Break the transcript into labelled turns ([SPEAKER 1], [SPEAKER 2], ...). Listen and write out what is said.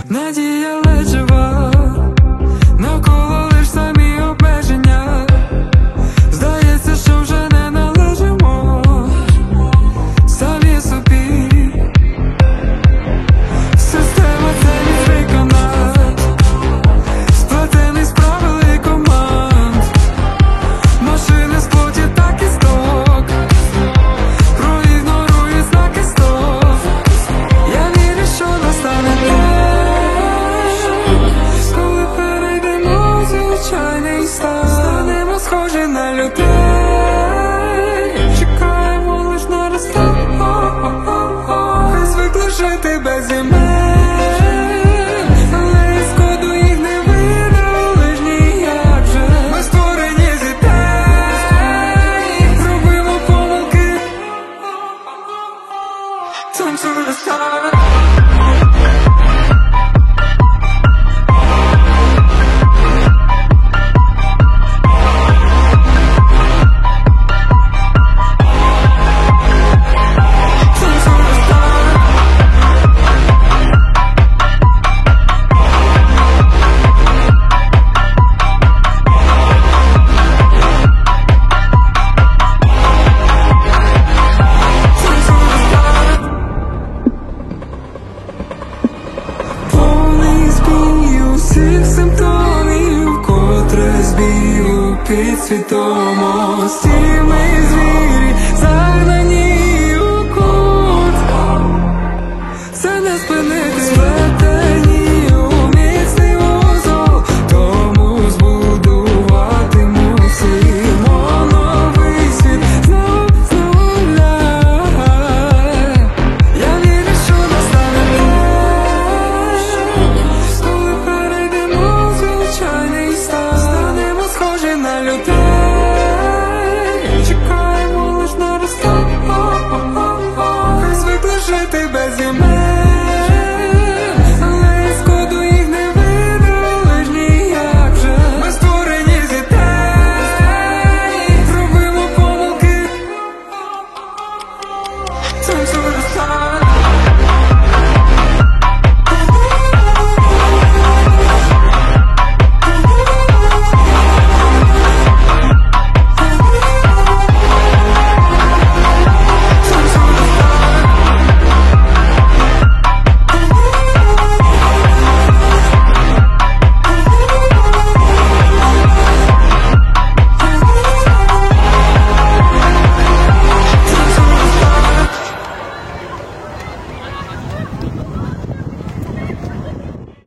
[SPEAKER 1] Надія ледь жива, навколо лиш самі обмеження. Здається, що вже не належимо самі собі. Система — це міцний канат, сплетений з правил і команд. Машини з плоті та кісток проігнорує знаки стоп. Я вірю, що настане день, коли перейдемо в звичайний стан. Станемо схожі на людей, чекаємо лиш на розстав. Ми звикли жити без імен, але із коду їх не видали ж ніяк же. Ми створені з ідей, робимо помилки, танцюємо стар. Всіх симптомів, котре збій у підсвідомості.